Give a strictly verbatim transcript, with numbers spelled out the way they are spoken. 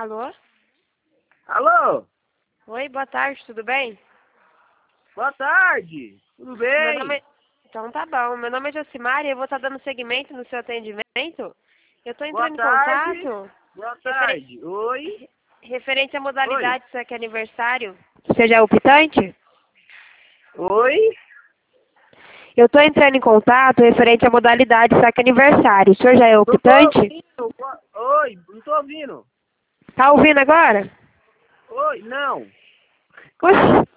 Alô? Alô? Oi, boa tarde, tudo bem? Boa tarde. Tudo Meu bem? nome é... Então tá bom. Meu nome é Josimara e eu vou estar dando seguimento no seu atendimento. Eu estou Boa entrando em tarde. contato Boa referen... tarde. Oi? referente à Oi? modalidade do seu aniversário. Você já é optante? Oi? Eu estou entrando em contato referente à modalidade do seu aniversário. O senhor já é Não tô optante? ouvindo. Boa- Oi? Não tô ouvindo. Tá ouvindo agora? Oi? Não. Oxi.